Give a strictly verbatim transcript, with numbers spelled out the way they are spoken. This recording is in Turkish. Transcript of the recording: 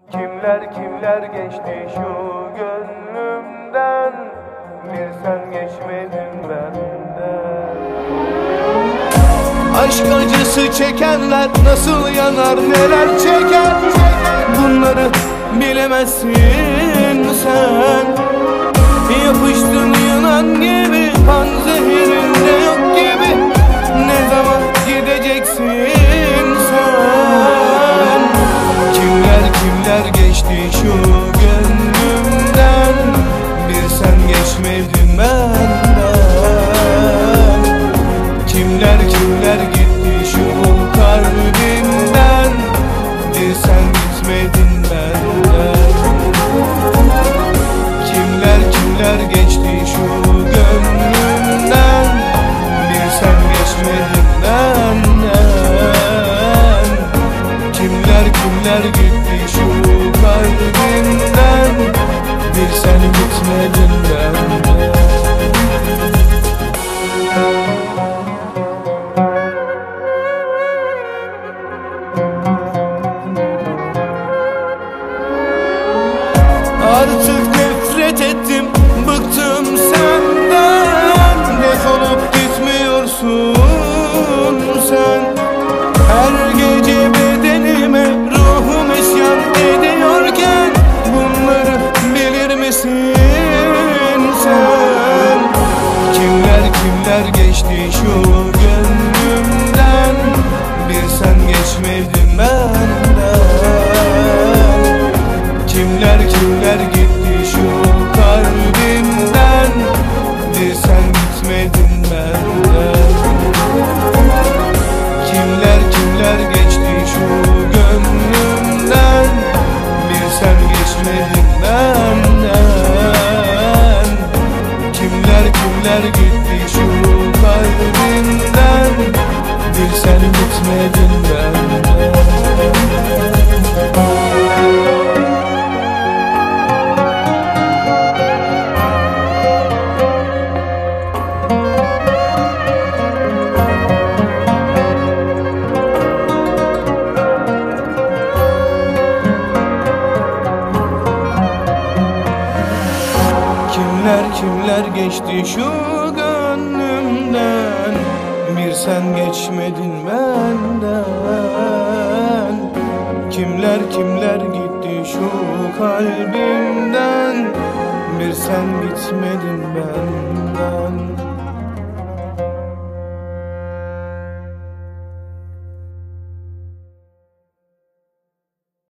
Kimler kimler geçti şu gönlümden, bir sen geçmedin benden. Aşk acısı çekenler nasıl yanar, neler çeker, bunları bilemezsin sen. Yapıştın yılan gibi, panzehirinde yok gibi, ne zaman gideceksin sen? Kimler kimler geçti şu gönlümden, bir sen geçmedin benden. Kimler kimler gitti şu kalbimden, bir sen gitmedin benden. Kimler kimler geçti şu gönlümden, bir sen geçmedin benden. Kimler kimler gitti şu kalbimden, bir sen gitmedin benden. Artık nefret ettim, bıktım senden. Defolup gitmiyorsun sen. Her gece bedenime ruhum isyan ediyorken, bunları bilir misin sen? Kimler kimler geçti şu gönlümden, bir sen geçmedin benden. Kimler kimler gitti şu kalbimden, bir sen gitmedin benden. Kimler kimler geçti şu gönlümden, bir sen geçmedin benden. Kimler kimler gitti şu kalbimden, bir sen gitmedin benden. Kimler kimler geçti şu gönlümden, bir sen geçmedin benden. Kimler kimler gitti şu kalbimden, bir sen gitmedin benden.